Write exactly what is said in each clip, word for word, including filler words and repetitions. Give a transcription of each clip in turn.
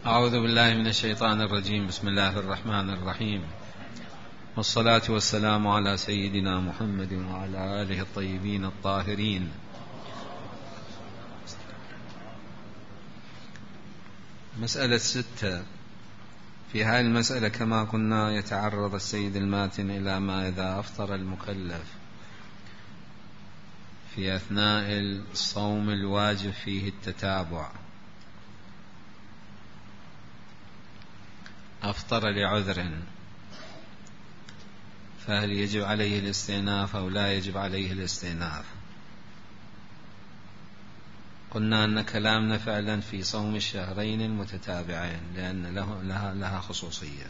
أعوذ بالله من الشيطان الرجيم. بسم الله الرحمن الرحيم، والصلاة والسلام على سيدنا محمد وعلى آله الطيبين الطاهرين. مسألة ستة. في هذه المسألة كما قلنا يتعرض السيد الماتن إلى ما إذا أفطر المكلف في أثناء الصوم الواجب فيه التتابع، أفطر لعذر، فهل يجب عليه الاستئناف أو لا يجب عليه الاستئناف؟ قلنا أن كلامنا فعلا في صوم الشهرين المتتابعين، لأن له لها, لها خصوصية.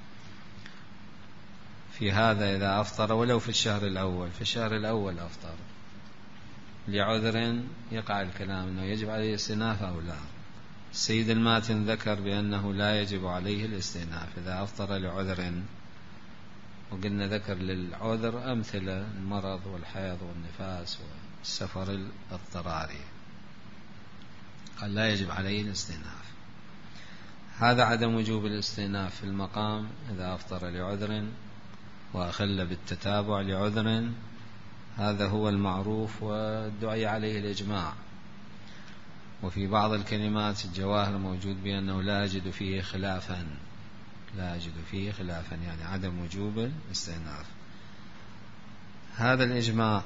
في هذا إذا أفطر ولو في الشهر الأول، في الشهر الأول أفطر لعذر، يقع الكلام أنه يجب عليه الاستئناف أو لا. السيد الماتن ذكر بأنه لا يجب عليه الاستئناف إذا أفطر لعذر، وقلنا ذكر للعذر أمثلة المرض والحيض والنفاس والسفر الاضطراري، قال لا يجب عليه الاستئناف. هذا عدم وجوب الاستئناف في المقام إذا أفطر لعذر وأخل بالتتابع لعذر، هذا هو المعروف والدعي عليه الإجماع. وفي بعض الكلمات الجواهر موجود بأنه لا أجد فيه خلافا، لا أجد فيه خلافا يعني عدم وجوب الاستئناف. هذا الإجماع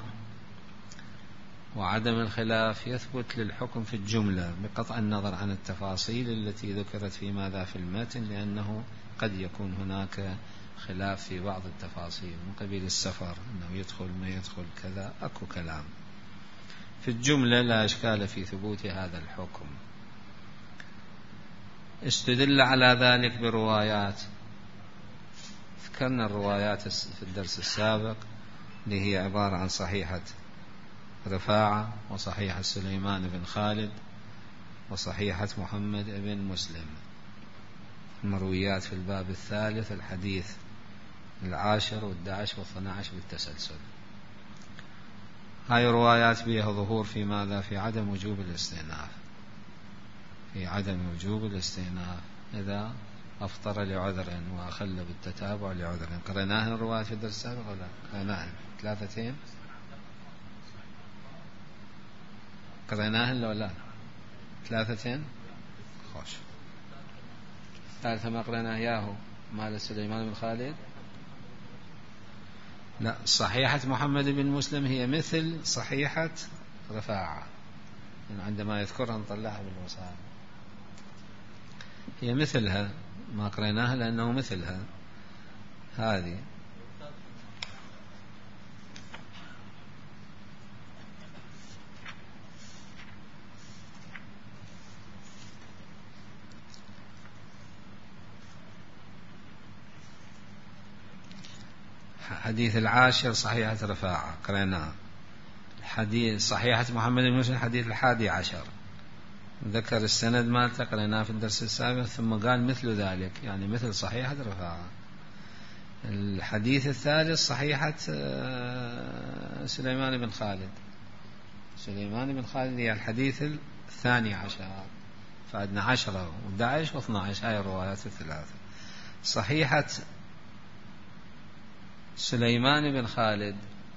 وعدم الخلاف يثبت للحكم في الجملة بقطع النظر عن التفاصيل التي ذكرت في ماذا في المتن، لأنه قد يكون هناك خلاف في بعض التفاصيل من قبيل السفر، أنه يدخل ما يدخل كذا، أكو كلام. في الجملة لا إشكال في ثبوت هذا الحكم. استدل على ذلك بروايات، ذكرنا الروايات في الدرس السابق اللي هي عبارة عن صحيحة رفاعة وصحيحة سليمان بن خالد وصحيحة محمد بن مسلم، المرويات في الباب الثالث الحديث العاشر والدعش والثنى عشر بالتسلسل. هاي روايات بها ظهور في ماذا؟ في عدم وجوب الاستئناف، في عدم وجوب الاستئناف إذا أفطر لعذر وأخل بالتتابع لعذر. قرأناها الروايات في الدرس السابق ولا قرأناها؟ ثلاثتين قرأناها ولا لا؟ ثلاثتين خوش. ثالثة ما قرأناه ياهو مال سليمان بن خالد. لا، صحيحة محمد بن مسلم هي مثل صحيحة رفاعة، يعني عندما يذكرها نطلعها بالوسائل، هي مثلها، ما قريناها لأنه مثلها هذه. حديث العاشر صحيحة رفاعة قرأناه، حديث صحيحة محمد بن مسلم حديث الحادي عشر ذكر السند مالته قرأناه في الدرس السابق، ثم قال مثل ذلك يعني مثل صحيحة رفاعة. الحديث الثالث صحيحة سليمان بن خالد، سليمان بن خالد هي الحديث الثاني عشر، فعندنا عشرة ودعش واثنى عشر، هاي الروايات الثلاثة. صحيحة سليمان بن خالد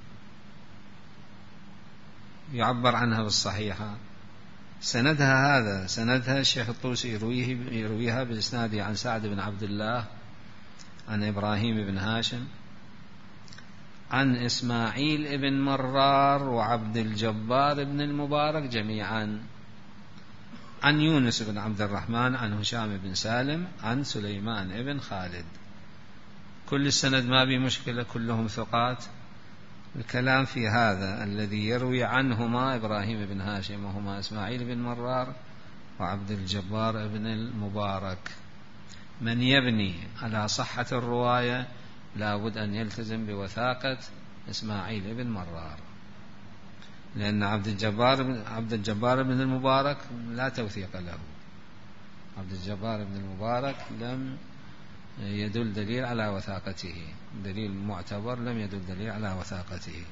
يعبر عنها بالصحيحة، سندها هذا سندها الشيخ الطوسي يرويه يرويها بالإسناد عن سعد بن عبد الله عن إبراهيم بن هاشم عن إسماعيل بن مرار وعبد الجبار بن المبارك جميعا عن يونس بن عبد الرحمن عن هشام بن سالم عن سليمان بن خالد. كل السند ما بي مشكلة، كلهم ثقات. الكلام في هذا الذي يروي عنهما إبراهيم بن هاشم وهما إسماعيل بن مرار وعبد الجبار بن المبارك. من يبني على صحة الرواية لا بد أن يلتزم بوثاقة إسماعيل بن مرار، لأن عبد الجبار عبد الجبار بن المبارك لا توثيق له، عبد الجبار بن المبارك لم يدل دليل على وثاقته، دليل معتبر لم يدل دليل على وثاقته،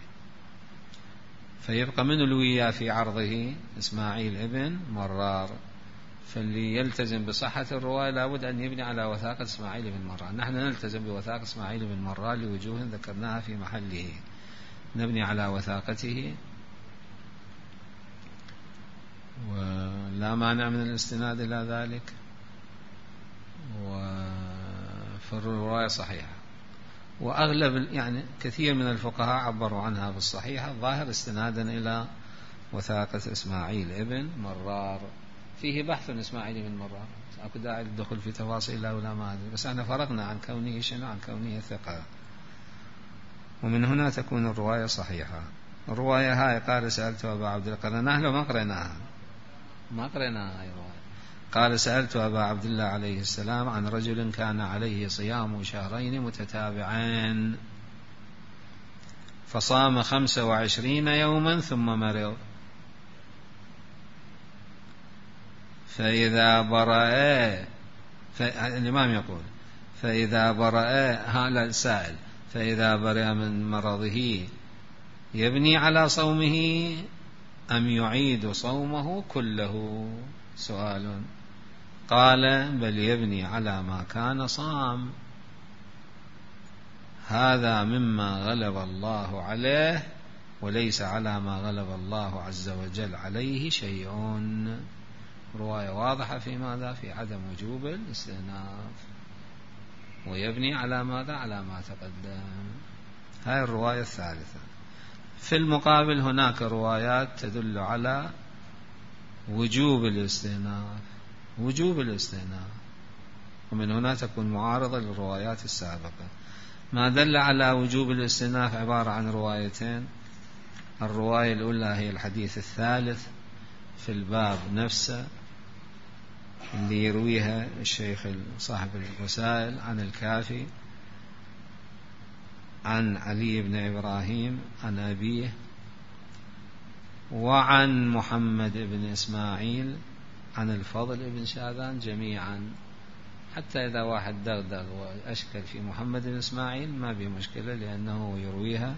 فيبقى من الوية في عرضه إسماعيل ابن مرار. فاللي يلتزم بصحة الرواية لابد أن يبني على وثاقة إسماعيل بن مران. نحن نلتزم بوثاقة إسماعيل بن مران لوجوه ذكرناها في محله، نبني على وثاقته ولا مانع من الاستناد إلى ذلك، فالرواية صحيحة. وأغلب يعني كثير من الفقهاء عبروا عنها بالصحيحة ظاهر استنادا إلى وثاقة إسماعيل ابن مرار. فيه بحث إسماعيل بن مرار، أكو داعي للدخول في تفاصيل ولا ما أدري، بس احنا فرقنا عن كونه شنو، عن كونه ثقة، ومن هنا تكون الرواية صحيحة. الرواية هاي قال سألت أبا عبد الله، قرأناها لو ما قرأناها ما قرأناها هاي الرواية. قال سألت أبا عبد الله عليه السلام عن رجل كان عليه صيام شهرين متتابعين فصام خمسة وعشرين يوما ثم مرض، فإذا برأ، الإمام يقول فإذا برأ، هذا السائل، فإذا برأ من مرضه يبني على صومه أم يعيد صومه كله؟ سؤال. قال بل يبني على ما كان صام، هذا مما غلب الله عليه وليس على ما غلب الله عز وجل عليه شيء. رواية واضحة في ماذا؟ في عدم وجوب الاستئناف، ويبني على ماذا؟ على ما تقدم. هاي الرواية الثالثة. في المقابل هناك روايات تدل على وجوب الاستئناف، وجوب الاستئناف، ومن هنا تكون معارضة للروايات السابقة. ما دل على وجوب الاستئناف عبارة عن روايتين. الرواية الأولى هي الحديث الثالث في الباب نفسه اللي يرويها الشيخ صاحب الوسائل عن الكافي عن علي بن إبراهيم عن أبيه وعن محمد بن إسماعيل عن الفضل بن شاذان جميعا، حتى إذا واحد دغدغ وأشكل في محمد بن إسماعيل ما به مشكلة، لأنه يرويها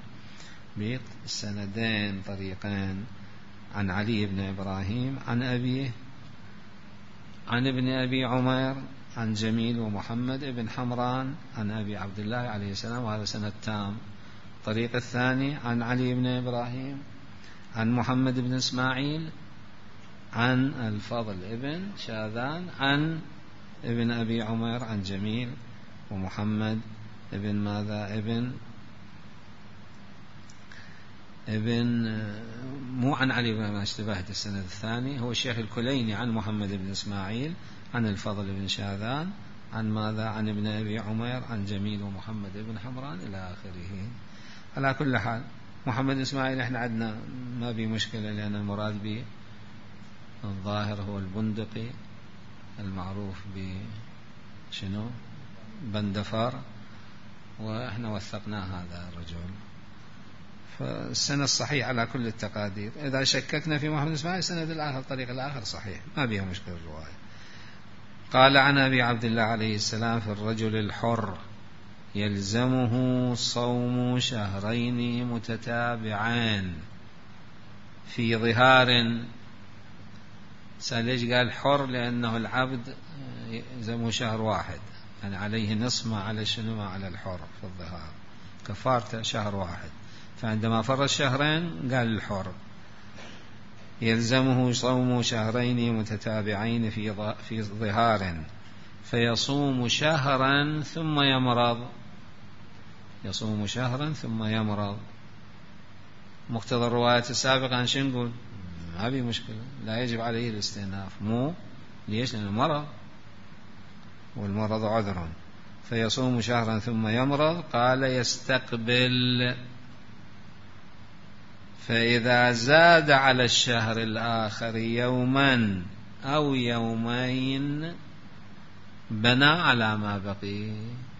بسندين طريقين عن علي بن إبراهيم عن أبيه عن ابن أبي عمير عن جميل ومحمد بن حمران عن أبي عبد الله عليه السلام، وهذا سند تام. الطريق الثاني عن علي بن إبراهيم عن محمد بن إسماعيل عن الفضل ابن شاذان عن ابن أبي عمير عن جميل ومحمد ابن ماذا ابن ابن مو عن علي بن اشتباهت السند الثاني، هو الشيخ الكليني عن محمد بن إسماعيل عن الفضل بن شاذان عن ماذا؟ عن ابن أبي عمير عن جميل ومحمد بن حمران إلى آخره. على كل حال محمد بن إسماعيل احنا عندنا ما بي مشكلة، لأن المراد به الظاهر هو البندقي المعروف بشنو بندفار، وإحنا وثقنا هذا الرجل، فالسند الصحيح على كل التقادير. إذا شككنا في محمد بن إسماعيل السند الآخر الطريق الآخر صحيح ما بيها مشكلة الرواية. قال عن أبي عبد الله عليه السلام في الرجل الحر يلزمه صوم شهرين متتابعين في ظهار. سأل ليش قال حر؟ لأنه العبد يلزمه شهر واحد، يعني عليه نصف ما على شنو ما على الحر في الظهار، كفارته شهر واحد، فعندما فر الشهرين قال الحر يلزمه صوم شهرين متتابعين في في ظهار فيصوم شهرا ثم يمرض، يصوم شهرا ثم يمرض. مقتضى الروايات السابقة عن شنو نقول؟ ما بي مشكلة، لا يجب عليه الاستئناف. مو ليش؟ لأنه مرض والمرض عذر. فيصوم شهرا ثم يمرض. قال يستقبل، فإذا زاد على الشهر الآخر يوما أو يومين بنى على ما بقي.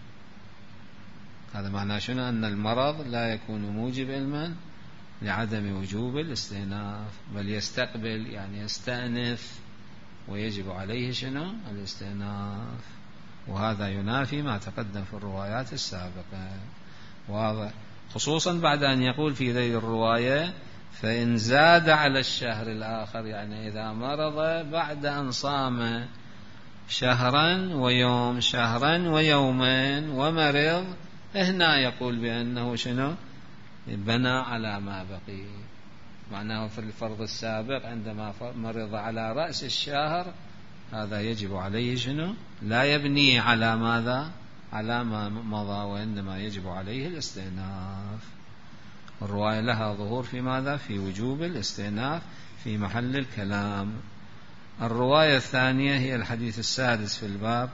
هذا معناه شنو؟ أن المرض لا يكون موجب علما لعدم وجوب الاستئناف، بل يستقبل يعني يستأنف ويجب عليه شنو؟ الاستئناف. وهذا ينافي ما تقدم في الروايات السابقة، واضح؟ خصوصا بعد أن يقول في ذي الرواية فإن زاد على الشهر الآخر، يعني إذا مرض بعد أن صام شهرا ويوم شهرا ويومين ومرض، هنا يقول بأنه شنو؟ بنى على ما بقي. معناه في الفرض السابق عندما مرض على رأس الشهر هذا يجب عليه شنو؟ لا يبني على ماذا؟ على ما مضى، وإنما يجب عليه الاستئناف. الرواية لها ظهور في ماذا؟ في وجوب الاستئناف في محل الكلام. الرواية الثانية هي الحديث السادس في الباب،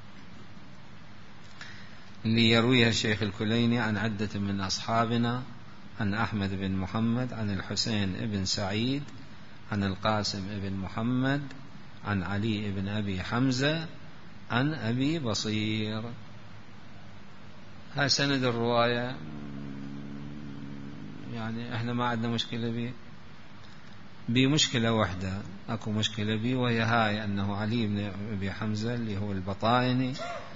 اللي يرويها الشيخ الكليني عن عدة من أصحابنا، عن أحمد بن محمد، عن الحسين بن سعيد، عن القاسم بن محمد، عن علي بن أبي حمزة، عن أبي بصير. ها سند الرواية، يعني احنا ما عندنا مشكلة به، بمشكلة واحدة اكو مشكلة به، وهي هاي أنه علي بن أبي حمزة اللي هو البطائني،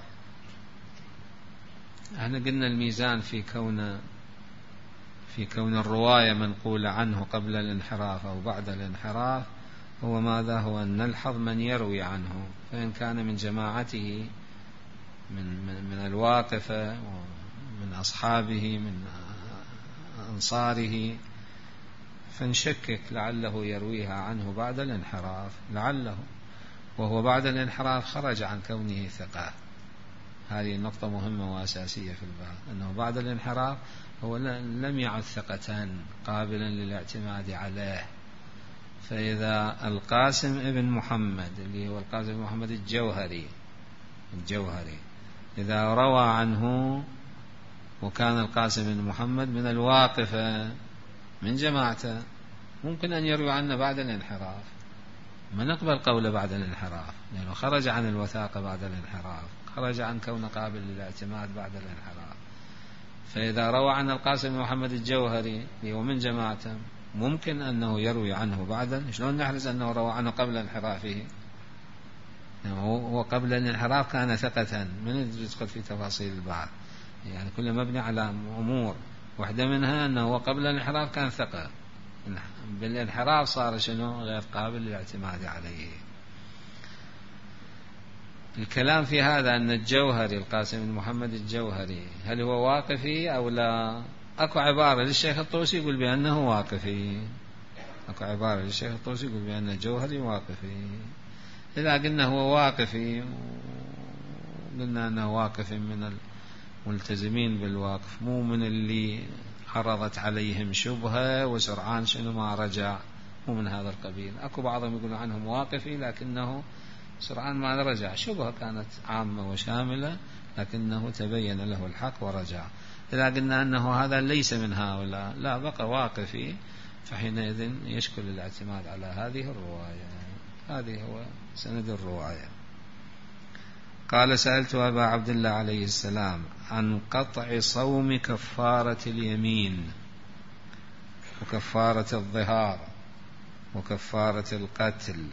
احنا قلنا الميزان في كون في كون الرواية منقولة عنه قبل الانحراف أو بعد الانحراف هو ماذا؟ هو أن نلحظ من يروي عنه، فإن كان من جماعته من, من, من الواقفة ومن أصحابه من أنصاره فنشكك لعله يرويها عنه بعد الانحراف، لعله، وهو بعد الانحراف خرج عن كونه ثقة. هذه النقطة مهمة وأساسية في الباب، أنه بعد الانحراف هو لم يعد ثقة قابلا للاعتماد عليه. فإذا القاسم ابن محمد اللي هو القاسم ابن محمد الجوهري الجوهري إذا روى عنه، وكان القاسم بن محمد من الواقفة من جماعته، ممكن أن يروي عنه بعد الانحراف، ما نقبل قوله بعد الانحراف، لأنه يعني خرج عن الوثاقة بعد الانحراف، خرج عن كونه قابل للاعتماد بعد الانحراف. فإذا روى عن القاسم بن محمد الجوهري اللي هو من جماعته، ممكن أنه يروي عنه بعدا. شلون نحرز أنه روى عنه قبل انحرافه؟ يعني هو قبل الانحراف كان ثقة، من يدخل في تفاصيل البعض، يعني كله مبني على أمور، واحدة منها أنه قبل الانحراف كان ثقة، بالانحراف صار شنو؟ غير قابل للاعتماد عليه. الكلام في هذا أن الجوهري القاسم بن محمد الجوهري هل هو واقفي أو لا؟ أكو عبارة للشيخ الطوسي يقول بأنه واقفي، أكو عبارة للشيخ الطوسي يقول بأن الجوهري واقفي. إذا قلنا هو واقفي، قلنا أنه واقف من الملتزمين بالواقف، مو من اللي عرضت عليهم شبهة وسرعان شنو ما رجع، مو من هذا القبيل. أكو بعضهم يقولون عنهم واقفي لكنه سرعان ما رجع، شبهة كانت عامة وشاملة لكنه تبين له الحق ورجع. إذا قلنا أنه هذا ليس من هؤلاء، لا بقى واقفي، فحينئذ يشكل الاعتماد على هذه الرواية. هذه هو سند الرواية. قال: سألت أبا عبد الله عليه السلام عن قطع صوم كفارة اليمين وكفارة الظهار وكفارة القتل،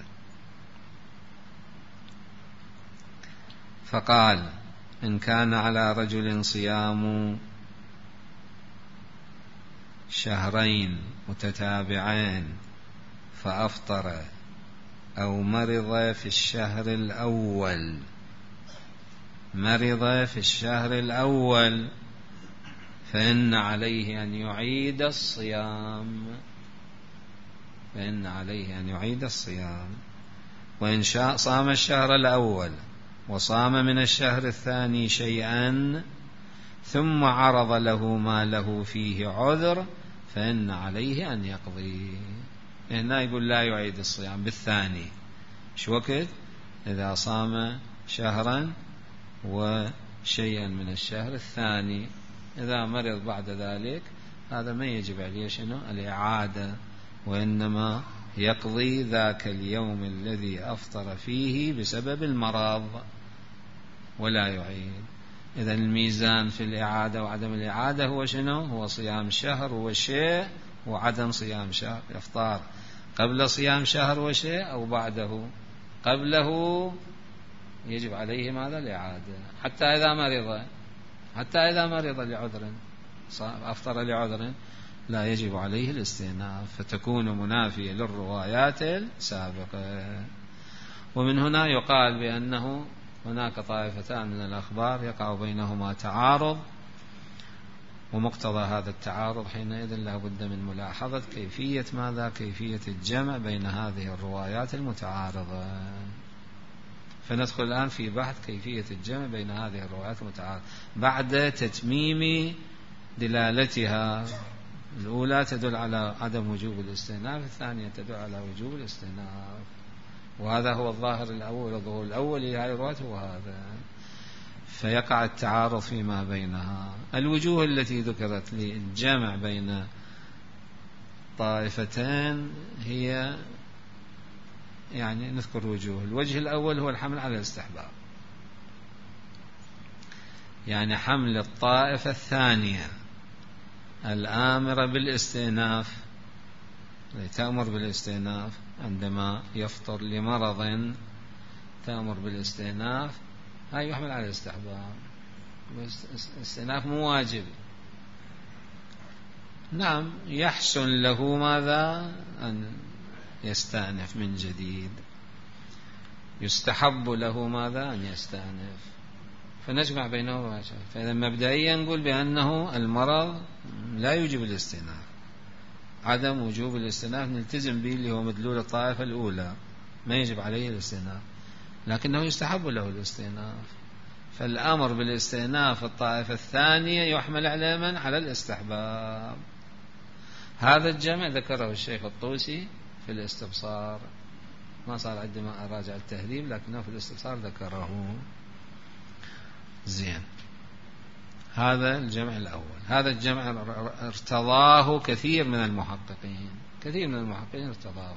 فقال: إن كان على رجل صيام شهرين متتابعين فأفطر أو مرض في الشهر الأول مرض في الشهر الأول فإن عليه أن يعيد الصيام فإن عليه أن يعيد الصيام وإن شاء صام الشهر الأول وصام من الشهر الثاني شيئا ثم عرض له ما له فيه عذر فإن عليه أن يقضي. هنا يقول لا يعيد الصيام بالثاني، شو وقت؟ إذا صام شهرا وشيئا من الشهر الثاني، إذا مرض بعد ذلك هذا ما يجب عليه شنو؟ الإعادة، وإنما يقضي ذاك اليوم الذي أفطر فيه بسبب المرض ولا يعيد. إذا الميزان في الإعادة وعدم الإعادة هو شنو؟ هو صيام شهر وشيء وعدم صيام شهر، إفطار قبل صيام شهر وشيء أو بعده. قبله يجب عليه ماذا؟ الإعادة، حتى إذا مرض حتى إذا مرض لعذر، أفطر لعذر، لا يجب عليه الاستئناف، فتكون منافية للروايات السابقة. ومن هنا يقال بأنه هناك طائفتان من الأخبار يقع بينهما تعارض، ومقتضى هذا التعارض حينئذ لا بد من ملاحظة كيفية ماذا؟ كيفية الجمع بين هذه الروايات المتعارضة. فندخل الآن في بحث كيفية الجمع بين هذه الروايات المتعارضة بعد تتميم دلالتها. الأولى تدل على عدم وجوب الاستئناف، الثانية تدل على وجوب الاستئناف، وهذا هو الظاهر الأول. الظهور الأول لهذه الروايات هو هذا، فيقع التعارض فيما بينها. الوجوه التي ذكرت للجمع بين طائفتين هي يعني نذكر وجوه. الوجه الأول هو الحمل على الاستحباب، يعني حمل الطائفة الثانية الآمرة بالاستئناف، تأمر بالاستئناف عندما يفطر لمرض، تأمر بالاستئناف، هاي يحمل على الاستحباب. الاستئناف مو واجب. نعم يحسن له ماذا؟ أن يستأنف من جديد، يستحب له ماذا؟ أن يستأنف. فنجمع بينهما. فإذا مبدئيا نقول بأنه المرض لا يوجب الاستئناف، عدم وجوب الاستئناف نلتزم به اللي هو مدلول الطائفة الأولى، ما يجب عليه الاستئناف، لكنه يستحب له الاستئناف. فالأمر بالاستئناف الطائفة الثانية يحمل على من؟ على الاستحباب. هذا الجمع ذكره الشيخ الطوسي في الاستبصار، ما صار عندما أراجع التهذيب لكنه في الاستبصار ذكره. زين، هذا الجمع الأول. هذا الجمع ارتضاه كثير من المحققين، كثير من المحققين ارتضاه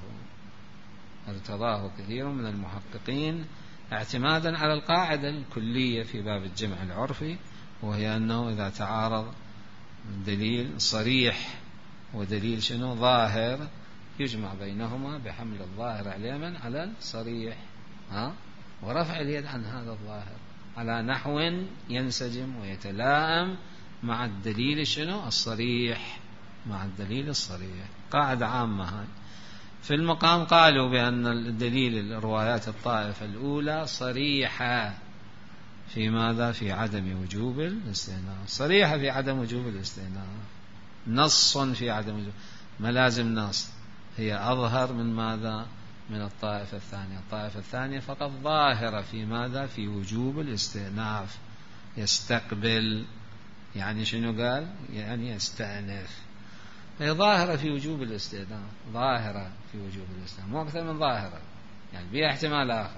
ارتضاه كثير من المحققين اعتمادا على القاعدة الكلية في باب الجمع العرفي، وهي أنه إذا تعارض دليل صريح ودليل شنو ظاهر يجمع بينهما بحمل الظاهر على من؟ على الصريح، ها؟ ورفع اليد عن هذا الظاهر على نحو ينسجم ويتلائم مع الدليل شنو؟ الصريح، مع الدليل الصريح. قاعدة عامة هاي. في المقام قالوا بأن الدليل الروايات الطائفة الأولى صريحة في ماذا؟ في عدم وجوب الاستئناف، صريحة في عدم وجوب الاستئناف، نص في عدم وجوب، ملازم نص، هي أظهر من ماذا؟ من الطائفة الثانية. الطائفة الثانية فقط ظاهرة في ماذا؟ في وجوب الاستئناف. يستقبل يعني شنو قال؟ يعني يستأنف. هي ظاهرة في وجوب الاستئناف، ظاهرة في وجوب الاستئناف، مو أكثر من ظاهرة، يعني بها احتمال آخر.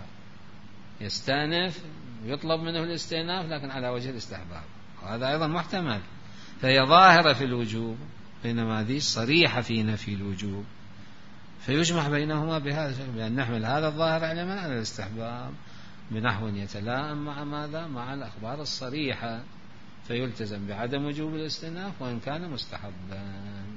يستأنف ويطلب منه الاستئناف لكن على وجه الاستحباب، وهذا أيضا محتمل. فهي ظاهرة في الوجوب، بينما ذي صريحة في نفي الوجوب. فيجمع بينهما بهذا الشكل، بأن نحمل هذا الظاهر على من؟ على الاستحباب بنحو يتلائم مع ماذا؟ مع الأخبار الصريحة، فيلتزم بعدم وجوب الاستئناف وإن كان مستحبا.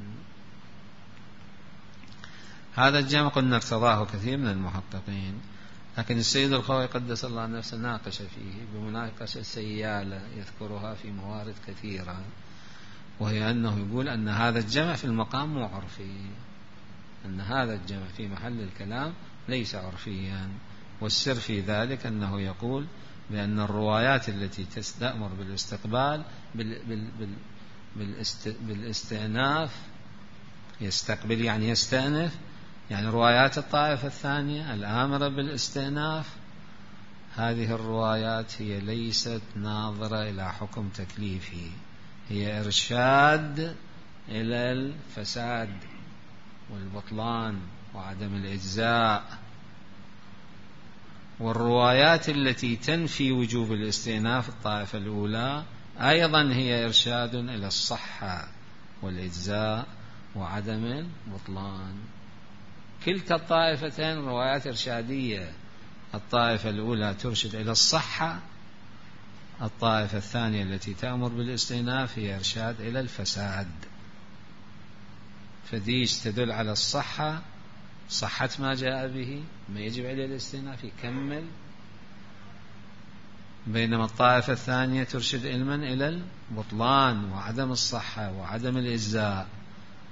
هذا الجمع قلنا ارتضاه كثير من المحققين، لكن السيد الخوئي قدس الله نفسه ناقش فيه بمناقشة سيالة يذكرها في موارد كثيرة، وهي أنه يقول أن هذا الجمع في المقام مو عرفي، أن هذا الجمع في محل الكلام ليس عرفيا. والسر في ذلك أنه يقول بأن الروايات التي تستأمر بالاستقبال بال بال بال بالاست بالاستئناف، يستقبل يعني يستأنف، يعني روايات الطائفة الثانية الآمرة بالاستئناف، هذه الروايات هي ليست ناظرة إلى حكم تكليفي، هي إرشاد إلى الفساد والبطلان وعدم الإجزاء. والروايات التي تنفي وجوب الاستئناف الطائفة الأولى أيضا هي إرشاد إلى الصحة والإجزاء وعدم البطلان. كلتا الطائفتين روايات إرشادية، الطائفة الأولى ترشد إلى الصحة، الطائفة الثانية التي تأمر بالاستئناف هي إرشاد إلى الفساد. فديش تدل على الصحة، صحة ما جاء به ما يجب عليه الاستئناف يكمل، بينما الطائفة الثانية ترشد علما إلى البطلان وعدم الصحة وعدم الإجزاء.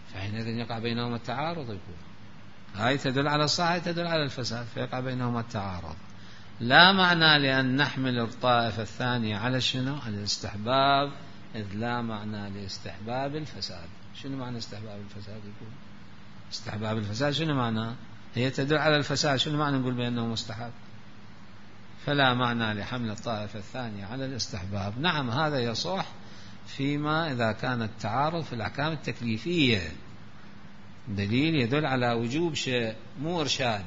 فحينئذ يقع بينهما التعارض. يقول هاي تدل على الصحة، هاي تدل على الفساد، فيقع بينهما التعارض. لا معنى لأن نحمل الطائفة الثانية على شنو؟ على الاستحباب، إذ لا معنى لاستحباب الفساد. شنو معنى استحباب الفساد؟ يقول استحباب الفساد شنو معنى؟ هي تدل على الفساد، شنو معنى نقول بأنه مستحب؟ فلا معنى لحمل الطائفة الثانية على الاستحباب. نعم هذا يصح فيما إذا كان التعارض في الأحكام التكليفية، دليل يدل على وجوب شيء، مو إرشاد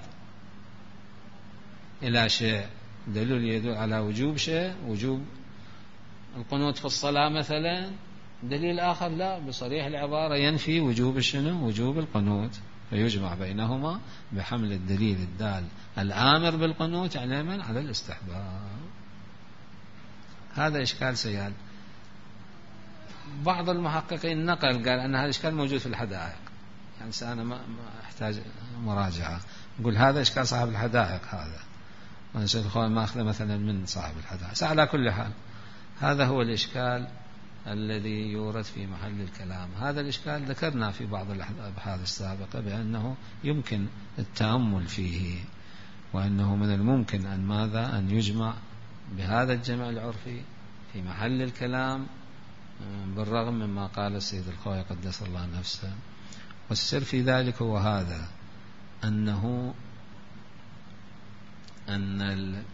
إلى شيء، دليل يدل على وجوب شيء، وجوب القنوت في الصلاة مثلا، دليل آخر لا بصريح العبارة ينفي وجوب شنو؟ وجوب القنوت، فيجمع بينهما بحمل الدليل الدال الآمر بالقنوت على من؟ على الاستحباب. هذا إشكال سيال. بعض المحققين نقل قال أن هذا الإشكال موجود في الحدائق، يعني أنا ما أحتاج مراجعة، نقول هذا إشكال صاحب الحدائق، هذا ما أخذ مثلا من صاحب الحدائق. على كل حال هذا هو الإشكال الذي يورد في محل الكلام. هذا الإشكال ذكرنا في بعض الأبحاث السابقة بأنه يمكن التأمل فيه، وأنه من الممكن أن ماذا؟ أن يجمع بهذا الجمع العرفي في محل الكلام، بالرغم مما قال السيد الخوي قدس الله نفسه. والسر في ذلك هو هذا، أنه أن ال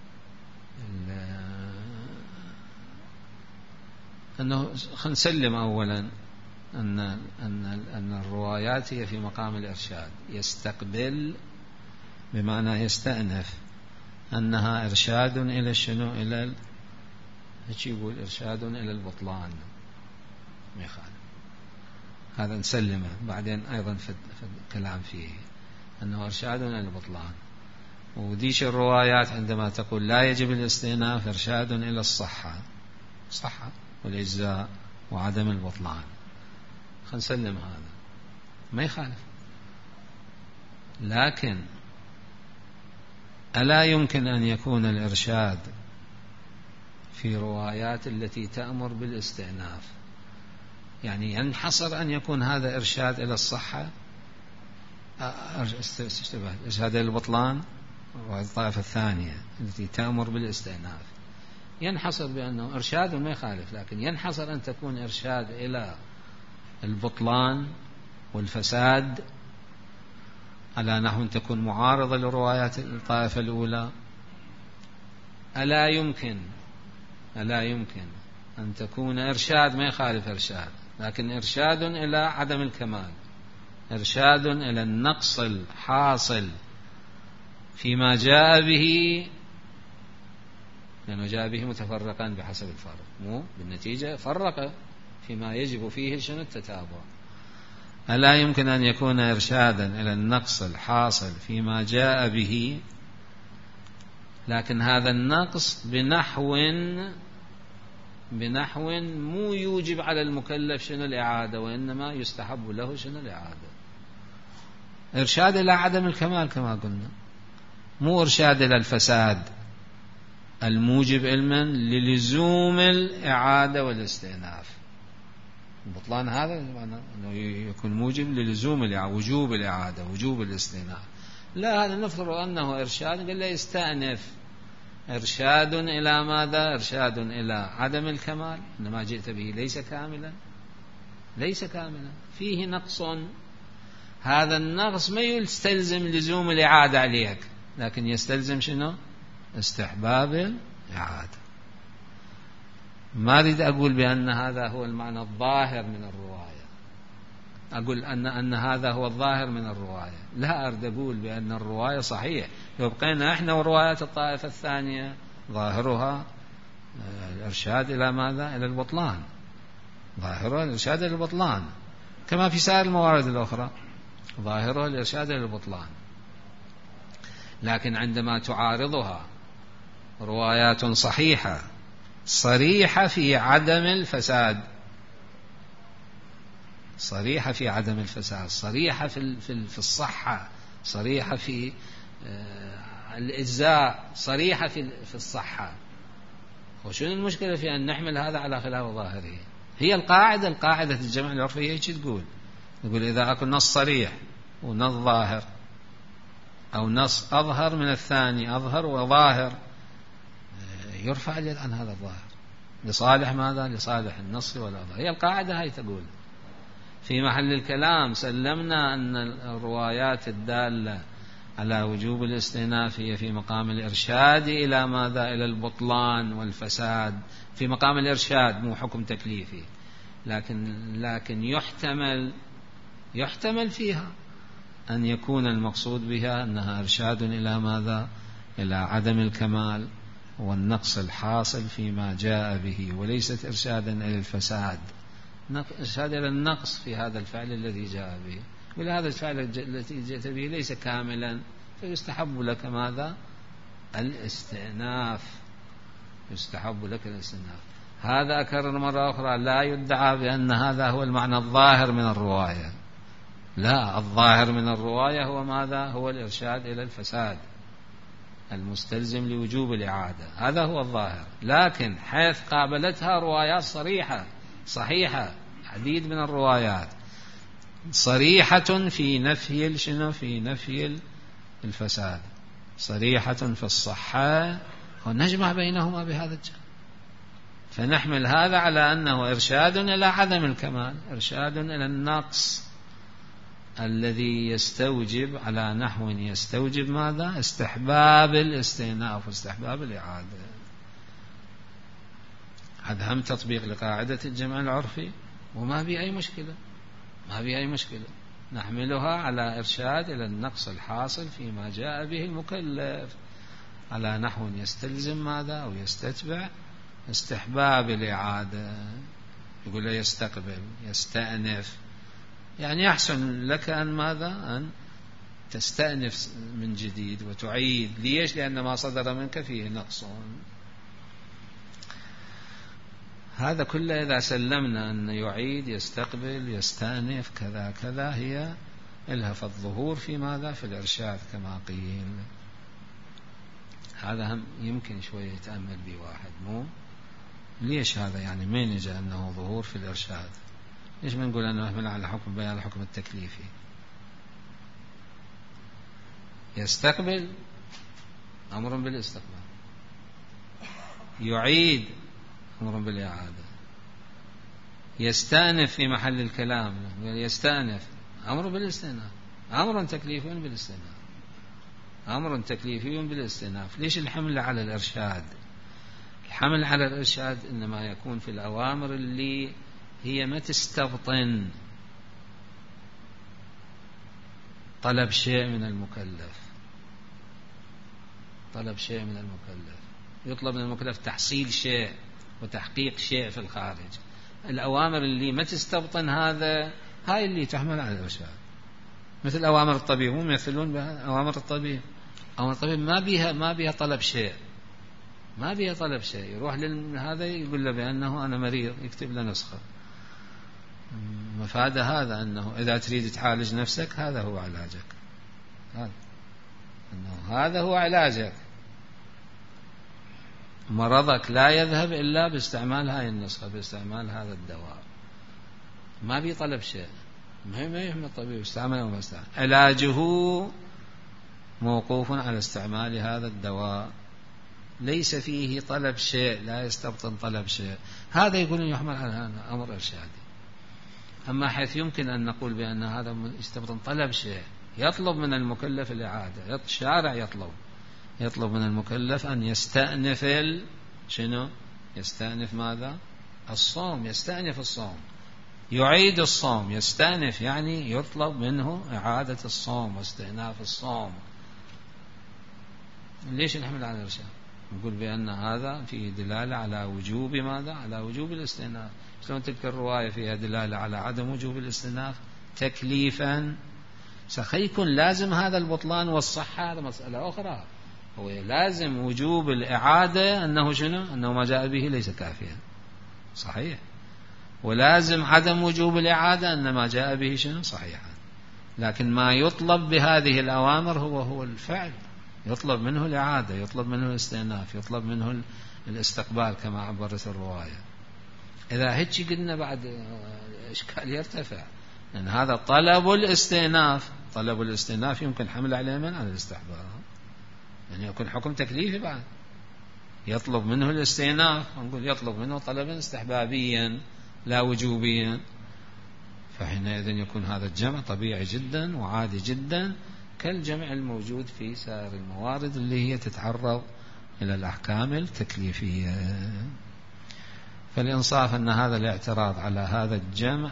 أنه خلينا نسلم أولا أن أن أن الروايات هي في مقام الإرشاد، يستقبل بمعنى يستأنف أنها إرشاد إلى شنو؟ إلى ايش يقول؟ إرشاد إلى البطلان، ما يخالف هذا نسلمه. بعدين أيضا في الكلام فيه أنه إرشاد إلى البطلان. وديش الروايات عندما تقول لا يجب الاستئناف إرشاد إلى الصحة، صحة والإجزاء وعدم البطلان، خلينا نسلم هذا ما يخالف. لكن ألا يمكن أن يكون الإرشاد في روايات التي تأمر بالاستئناف، يعني ينحصر أن يكون هذا إرشاد إلى الصحة، إرشاد إلى البطلان، والطائفة الثانية التي تأمر بالاستئناف ينحصر بأنه إرشاد ما يخالف، لكن ينحصر أن تكون إرشاد إلى البطلان والفساد على نحو تكون معارضة لروايات الطائفة الأولى. ألا يمكن ألا يمكن أن تكون إرشاد ما يخالف إرشاد، لكن إرشاد إلى عدم الكمال، إرشاد إلى النقص الحاصل فيما جاء به، لأنه جاء به متفرقا بحسب الفرق، مو بالنتيجة فرق فيما يجب فيه شنو؟ التتابع. ألا يمكن أن يكون إرشادا إلى النقص الحاصل فيما جاء به، لكن هذا النقص بنحو بنحو مو يوجب على المكلف شنو؟ الإعادة، وإنما يستحب له شنو؟ الإعادة. إرشاد إلى عدم الكمال كما قلنا، مو إرشاد إلى الفساد الموجب علما للزوم الإعادة والاستئناف. البطلان هذا معناه أنه يكون موجب للزوم الإعادة، وجوب الإعادة، وجوب الاستئناف. لا، هذا نفرض أنه إرشاد، قال له يستأنف، إرشاد إلى ماذا؟ إرشاد إلى عدم الكمال، إنما جئت به ليس كاملا، ليس كاملا، فيه نقص. هذا النقص ما يستلزم لزوم الإعادة عليك، لكن يستلزم شنو؟ استحباب الإعادة. ما أريد أقول بأن هذا هو المعنى الظاهر من الرواية، أقول أن أن هذا هو الظاهر من الرواية، لا أريد أقول بأن الرواية صحيح. يبقينا إحنا وروايات الطائفة الثانية ظاهرها الإرشاد إلى ماذا؟ إلى البطلان، ظاهرها الإرشاد إلى البطلان، كما في سائر الموارد الأخرى ظاهرها الإرشاد إلى البطلان. لكن عندما تعارضها روايات صحيحة صريحة في عدم الفساد، صريحة في عدم الفساد، صريحة في في الصحة، صريحة في الإجزاء، صريحة في في الصحة، وشنو المشكلة في أن نحمل هذا على خلاف ظاهره؟ هي القاعدة القاعدة الجمع العرفية ايش تقول؟ يقول إذا أكو نص صريح ونص ظاهر، أو نص أظهر من الثاني، أظهر وظاهر، يرفع اليد عن هذا الظاهر لصالح ماذا؟ لصالح النص والأظهر. هي القاعدة هاي تقول. في محل الكلام سلمنا أن الروايات الدالة على وجوب الاستئناف هي في مقام الإرشاد إلى ماذا؟ إلى البطلان والفساد، في مقام الإرشاد، مو حكم تكليفي، لكن لكن يحتمل يحتمل فيها أن يكون المقصود بها أنها إرشاد إلى ماذا؟ إلى عدم الكمال والنقص الحاصل فيما جاء به، وليست إرشادا إلى الفساد، إرشاد إلى النقص في هذا الفعل الذي جاء به. ولهذا الفعل الذي جاءت به ليس كاملا، فيستحب لك ماذا؟ الاستئناف، يستحب لك الاستئناف. هذا أكرر مرة أخرى، لا يدعى بأن هذا هو المعنى الظاهر من الرواية، لا، الظاهر من الرواية هو ماذا؟ هو الإرشاد إلى الفساد المستلزم لوجوب الإعادة، هذا هو الظاهر. لكن حيث قابلتها روايات صريحة صحيحة، عديد من الروايات صريحة في نفي شنو؟ في نفي الفساد، صريحة في الصحة، ونجمع بينهما بهذا الجانب، فنحمل هذا على أنه إرشاد إلى عدم الكمال، إرشاد إلى النقص الذي يستوجب على نحو يستوجب ماذا؟ استحباب الاستئناف واستحباب الإعادة. هذا هم تطبيق لقاعدة الجمع العرفي، وما به أي مشكلة، ما به أي مشكلة، نحملها على إرشاد إلى النقص الحاصل فيما جاء به المكلف على نحو يستلزم ماذا؟ أو يستتبع استحباب الإعادة. يقول له يستقبل، يستأنف، يعني يحسن لك أن ماذا؟ أن تستأنف من جديد وتعيد. ليش؟ لأن ما صدر منك فيه نقص. هذا كله إذا سلمنا أن يعيد، يستقبل، يستأنف، كذا كذا، هي إلها في الظهور في ماذا؟ في الإرشاد كما قيل. هذا هم يمكن شوية يتأمل به واحد، مو ليش هذا يعني مين يجي أنه ظهور في الإرشاد؟ ليش ما نقول أنه يحمل على حكم بيان الحكم التكليفي؟ يستقبل أمر بالاستقبال، يعيد أمر بالإعادة، يستأنف في محل الكلام، يستأنف أمر بالاستئناف، أمر تكليفي بالاستئناف، أمر تكليفي بالاستئناف. ليش الحمل على الإرشاد؟ الحمل على الإرشاد إنما يكون في الأوامر اللي هي ما تستبطن طلب شيء من المكلف، طلب شيء من المكلف، يطلب من المكلف تحصيل شيء وتحقيق شيء في الخارج. الأوامر اللي ما تستبطن هذا، هاي اللي تحمل على الإرشاد. مثل أوامر الطبيب، هم يمثلون بها أوامر الطبيب. أوامر الطبيب ما بيها ما بيها طلب شيء، ما بيها طلب شيء، يروح لهذا يقول له بأنه أنا مريض، يكتب له نسخة. مفاد هذا أنه إذا تريد تعالج نفسك هذا هو علاجك، هذا أنه هذا هو علاجك، مرضك لا يذهب إلا باستعمال هاي النسخة، باستعمال هذا الدواء. ما بيطلب شيء، ما يهم الطبيب استعمل أو ما استعمل، علاجه موقوف على استعمال هذا الدواء، ليس فيه طلب شيء، لا يستبطن طلب شيء. هذا يقول يحمل على أمر إرشادي. أما حيث يمكن أن نقول بأن هذا يستبطن طلب شيء، يطلب من المكلف الإعادة، الشارع يطلب يطلب من المكلف أن يستأنف شنو؟ يستأنف ماذا؟ الصوم، يستأنف الصوم، يعيد الصوم، يستأنف يعني يطلب منه إعادة الصوم واستئناف الصوم. ليش نحمل على الإرشاد؟ نقول بأن هذا فيه دلالة على وجوب ماذا؟ على وجوب الاستئناف. شلون تلك الرواية فيها دلالة على عدم وجوب الاستئناف تكليفا؟ سيكون لازم هذا البطلان والصحة، هذا مسألة أخرى. هو لازم وجوب الإعادة أنه شنو؟ أنه ما جاء به ليس كافيا، صحيح. ولازم عدم وجوب الإعادة أن ما جاء به شنو؟ صحيحا. لكن ما يطلب بهذه الأوامر هو هو الفعل، يطلب منه الإعادة، يطلب منه الاستئناف، يطلب منه الاستقبال كما عبرت الرواية. إذا هيك قلنا بعد إشكال يرتفع، لأن هذا طلب الاستئناف، طلب الاستئناف يمكن حمل عليه من على الاستحباب، يعني يكون حكم تكليفي بعد، يطلب منه الاستئناف، نقول يطلب منه طلبا استحبابيا لا وجوبيا، فحينئذ يكون هذا الجمع طبيعي جدا وعادي جدا كالجمع الموجود في سائر الموارد اللي هي تتعرض إلى الأحكام التكليفية. فالإنصاف أن هذا الاعتراض على هذا الجمع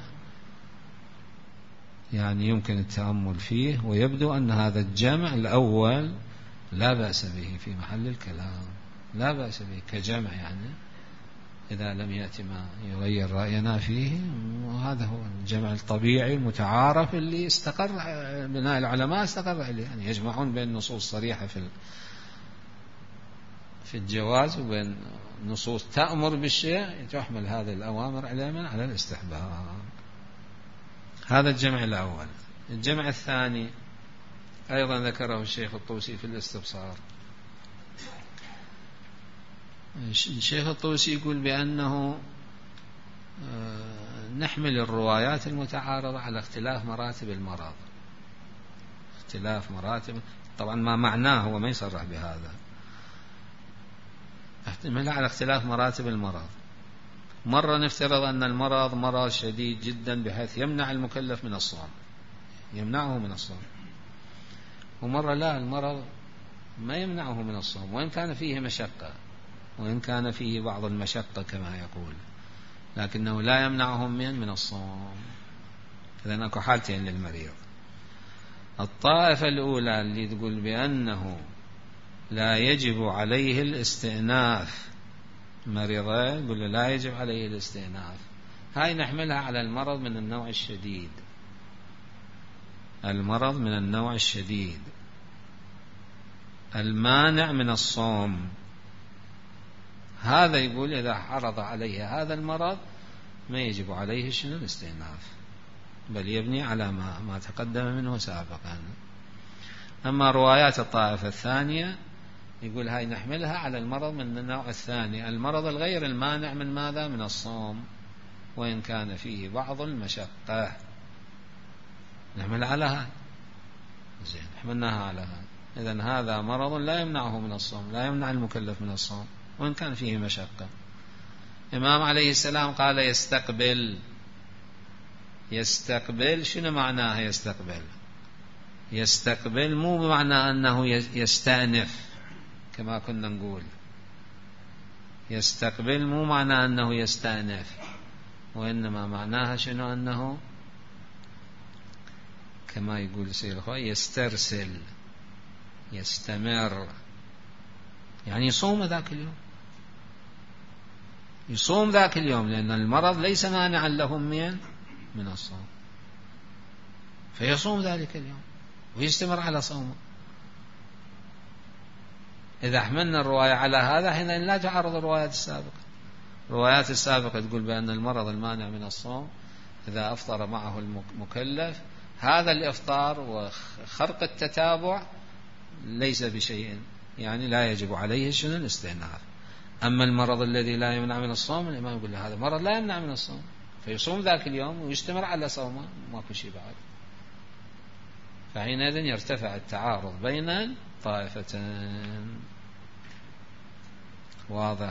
يعني يمكن التأمل فيه، ويبدو أن هذا الجمع الأول لا بأس به في محل الكلام، لا بأس به كجمع، يعني إذا لم يأتي ما يغير رأينا فيه، وهذا هو الجمع الطبيعي المتعارف اللي استقر بناء العلماء استقر عليه، يعني يجمعون بين نصوص صريحة في في الجواز وبين نصوص تأمر بالشيء تحمل هذه الأوامر على من على الاستحباب. هذا الجمع الأول. الجمع الثاني أيضا ذكره الشيخ الطوسي في الاستبصار. الشيخ الطوسي يقول بأنه نحمل الروايات المتعارضة على اختلاف مراتب المرض، اختلاف مراتب، طبعا ما معناه هو ما يصرح بهذا، احتملها على اختلاف مراتب المرض. مرة نفترض أن المرض مرض شديد جدا بحيث يمنع المكلف من الصوم، يمنعه من الصوم، ومرة لا، المرض ما يمنعه من الصوم وإن كان فيه مشقة، وإن كان فيه بعض المشقة كما يقول، لكنه لا يمنعهم من من الصوم. إذن أكو حالتين للمريض. الطائفة الأولى اللي تقول بأنه لا يجب عليه الاستئناف، مريضة يقول لا يجب عليه الاستئناف، هاي نحملها على المرض من النوع الشديد، المرض من النوع الشديد المانع من الصوم، هذا يقول إذا عرض عليه هذا المرض ما يجب عليه شنو الاستئناف، بل يبني على ما, ما تقدم منه سابقا. أما روايات الطائفة الثانية يقول هاي نحملها على المرض من النوع الثاني، المرض الغير المانع من ماذا؟ من الصوم، وإن كان فيه بعض المشقة، نحمل على هذا، زين حملناها على هذا. إذن هذا مرض لا يمنعه من الصوم، لا يمنع المكلف من الصوم وإن كان فيه مشقة. إمام عليه السلام قال يستقبل، يستقبل شنو معناه يستقبل؟ يستقبل مو بمعنى أنه يستأنف كما كنا نقول، يستقبل مو معنى أنه يستأنف، وإنما معناها شنو؟ أنه كما يقول سيد الأخوة يسترسل، يستمر، يعني يصوم ذاك اليوم، يصوم ذاك اليوم، لأن المرض ليس مانعا له من من الصوم، فيصوم ذلك اليوم ويستمر على صومه. إذا حملنا الرواية على هذا حين لا تعرض الروايات السابقة. الروايات السابقة تقول بأن المرض المانع من الصوم إذا أفطر معه المكلف هذا الإفطار وخرق التتابع ليس بشيء، يعني لا يجب عليه شنو الاستئناف. أما المرض الذي لا يمنع من الصوم الإمام يقول له هذا مرض لا يمنع من الصوم، فيصوم ذاك اليوم ويستمر على صومه، ماكو شيء بعد. فحينئذ يرتفع التعارض بين الطائفتين. واضح؟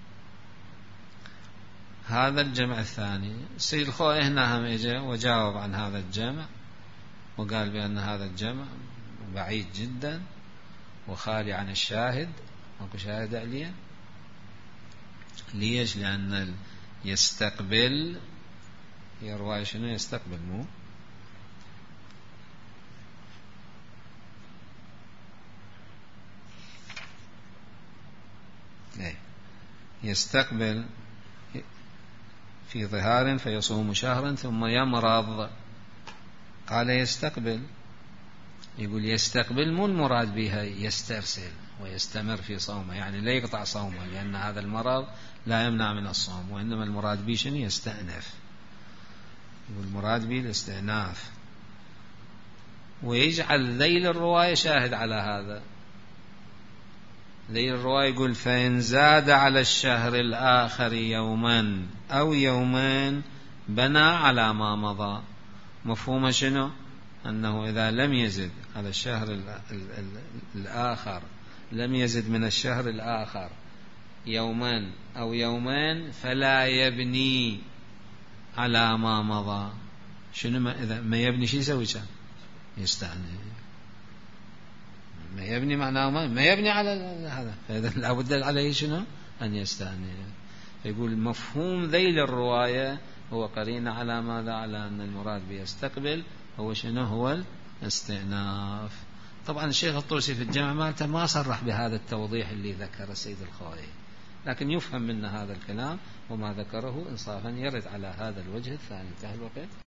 هذا الجمع الثاني. السيد الخوئي هنا هم اجى وجاوب عن هذا الجمع وقال بأن هذا الجمع بعيد جدا وخالي عن الشاهد، ماكو شاهد عليه. ليش؟ لأن يستقبل هي رواية شنو؟ يستقبل مو ايه يستقبل في ظهار فيصوم شهرا ثم يمرض، قال يستقبل، يقول يستقبل مو المراد بها يسترسل ويستمر في صومه، يعني لا يقطع صومه، لأن هذا المرض لا يمنع من الصوم، وإنما المراد به شنو؟ يستأنف، يقول المراد به الاستئناف، ويجعل ذيل الرواية شاهد على هذا. ذيل الرواية يقول فإن زاد على الشهر الآخر يوما أو يومين بنى على ما مضى، مفهوم شنو؟ أنه إذا لم يزد على الشهر الآخر، لم يزد من الشهر الآخر يوما أو يومان فلا يبني على ما مضى. شنو ما إذا ما يبني شو يسوي؟ كان يستأنف. ما يبني معناه ما, ما يبني على هذا، فإذا لابد عليه شنو؟ أن يستأنف. يقول مفهوم ذيل الرواية هو قرين على ماذا؟ على أن المراد بيستقبل هو شنو؟ هو الاستئناف. طبعا الشيخ الطوسي في الجمع مالته ما صرح بهذا التوضيح اللي ذكر السيد الخوئي، لكن يفهم من هذا الكلام وما ذكره إنصافا يرد على هذا الوجه الثاني. انتهى الوقت.